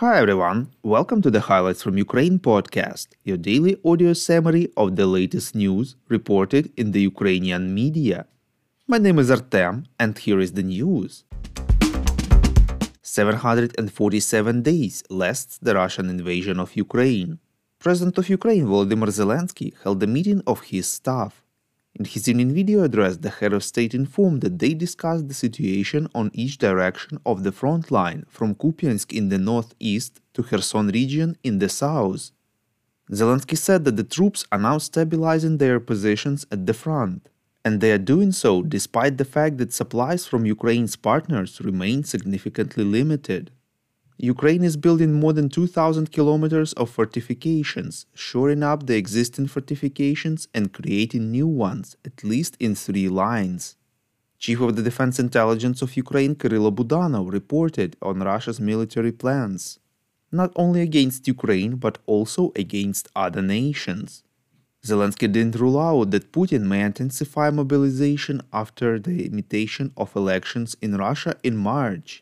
Hi everyone, welcome to the Highlights from Ukraine podcast, your daily audio summary of the latest news reported in the Ukrainian media. My name is Artem, and here is the news. 747 days lasts the Russian invasion of Ukraine. President of Ukraine Volodymyr Zelensky held a meeting of his staff. In his evening video address, the head of state informed that they discussed the situation on each direction of the front line, from Kupiansk in the northeast to Kherson region in the south. Zelensky said that the troops are now stabilizing their positions at the front, and they are doing so despite the fact that supplies from Ukraine's partners remain significantly limited. Ukraine is building more than 2,000 kilometers of fortifications, shoring up the existing fortifications and creating new ones, at least in 3 lines. Chief of the Defense Intelligence of Ukraine Kyrylo Budanov reported on Russia's military plans, not only against Ukraine but also against other nations. Zelensky didn't rule out that Putin may intensify mobilization after the imitation of elections in Russia in March.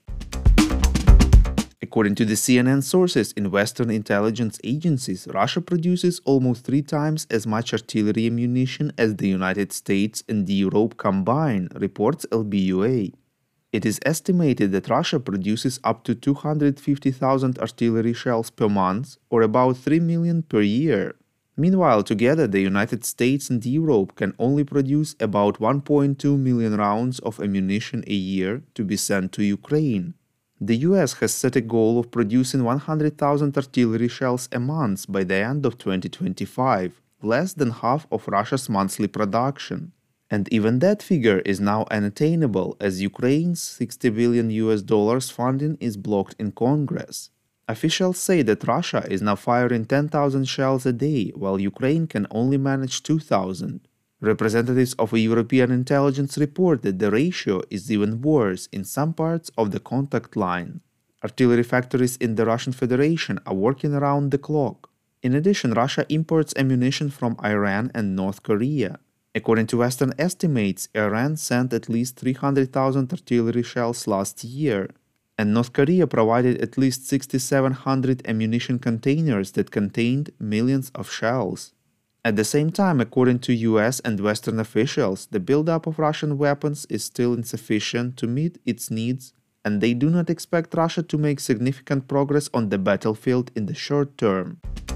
According to the CNN sources in Western intelligence agencies, Russia produces almost 3 times as much artillery ammunition as the United States and Europe combined, reports LBUA. It is estimated that Russia produces up to 250,000 artillery shells per month, or about 3 million per year. Meanwhile, together, the United States and Europe can only produce about 1.2 million rounds of ammunition a year to be sent to Ukraine. The US has set a goal of producing 100,000 artillery shells a month by the end of 2025, less than half of Russia's monthly production. And even that figure is now unattainable as Ukraine's $60 billion funding is blocked in Congress. Officials say that Russia is now firing 10,000 shells a day, while Ukraine can only manage 2,000. Representatives of a European intelligence report that the ratio is even worse in some parts of the contact line. Artillery factories in the Russian Federation are working around the clock. In addition, Russia imports ammunition from Iran and North Korea. According to Western estimates, Iran sent at least 300,000 artillery shells last year, and North Korea provided at least 6,700 ammunition containers that contained millions of shells. At the same time, according to US and Western officials, the buildup of Russian weapons is still insufficient to meet its needs, and they do not expect Russia to make significant progress on the battlefield in the short term.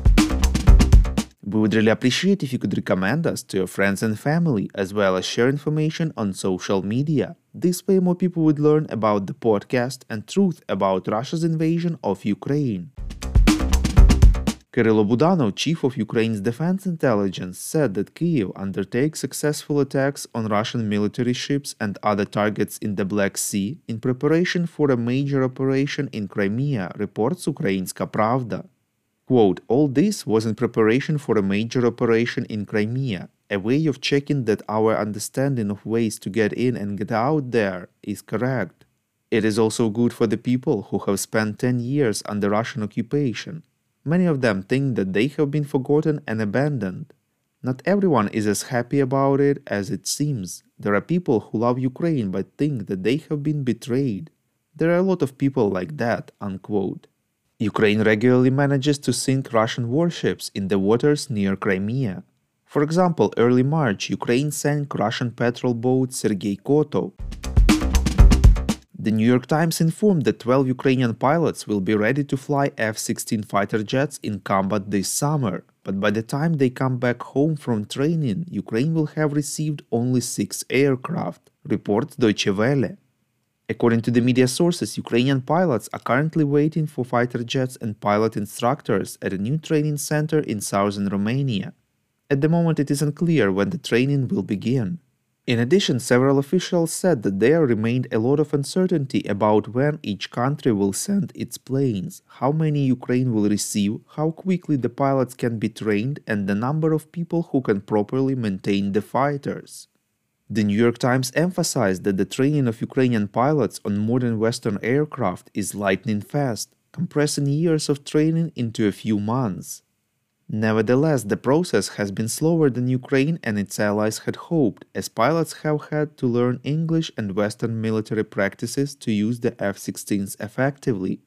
We would really appreciate if you could recommend us to your friends and family, as well as share information on social media. This way more people would learn about the podcast and truth about Russia's invasion of Ukraine. Kyrylo Budanov, chief of Ukraine's defense intelligence, said that Kyiv undertakes successful attacks on Russian military ships and other targets in the Black Sea in preparation for a major operation in Crimea, reports Ukrainska Pravda. Quote, "All this was in preparation for a major operation in Crimea, a way of checking that our understanding of ways to get in and get out there is correct. It is also good for the people who have spent 10 years under Russian occupation. Many of them think that they have been forgotten and abandoned. Not everyone is as happy about it as it seems. There are people who love Ukraine but think that they have been betrayed. There are a lot of people like that," unquote. Ukraine regularly manages to sink Russian warships in the waters near Crimea. For example, early March, Ukraine sank Russian patrol boat Sergei Kotov. The New York Times informed that 12 Ukrainian pilots will be ready to fly F-16 fighter jets in combat this summer, but by the time they come back home from training, Ukraine will have received only 6 aircraft, reports Deutsche Welle. According to the media sources, Ukrainian pilots are currently waiting for fighter jets and pilot instructors at a new training center in southern Romania. At the moment, it is unclear when the training will begin. In addition, several officials said that there remained a lot of uncertainty about when each country will send its planes, how many Ukraine will receive, how quickly the pilots can be trained, and the number of people who can properly maintain the fighters. The New York Times emphasized that the training of Ukrainian pilots on modern Western aircraft is lightning fast, compressing years of training into a few months. Nevertheless, the process has been slower than Ukraine and its allies had hoped, as pilots have had to learn English and Western military practices to use the F-16s effectively.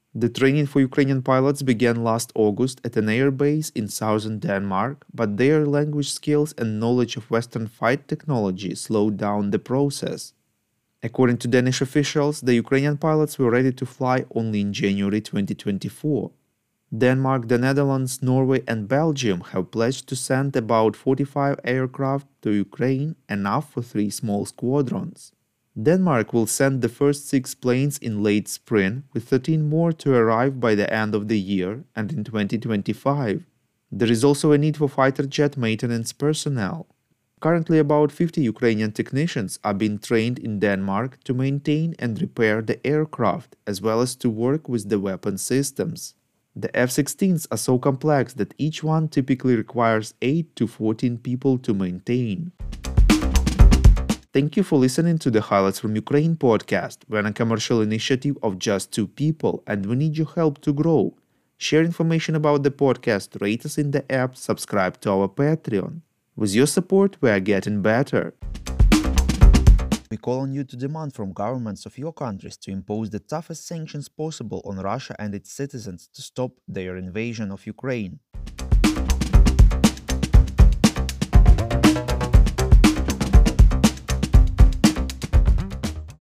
The training for Ukrainian pilots began last August at an air base in southern Denmark, but their language skills and knowledge of Western fight technology slowed down the process. According to Danish officials, the Ukrainian pilots were ready to fly only in January 2024. Denmark, the Netherlands, Norway, and Belgium have pledged to send about 45 aircraft to Ukraine, enough for 3 small squadrons. Denmark will send the first 6 planes in late spring, with 13 more to arrive by the end of the year and in 2025. There is also a need for fighter jet maintenance personnel. Currently, about 50 Ukrainian technicians are being trained in Denmark to maintain and repair the aircraft, as well as to work with the weapon systems. The F-16s are so complex that each one typically requires 8 to 14 people to maintain. Thank you for listening to the Highlights from Ukraine podcast. We're a commercial initiative of just 2 people and we need your help to grow. Share information about the podcast, rate us in the app, subscribe to our Patreon. With your support, we are getting better. We call on you to demand from governments of your countries to impose the toughest sanctions possible on Russia and its citizens to stop their invasion of Ukraine.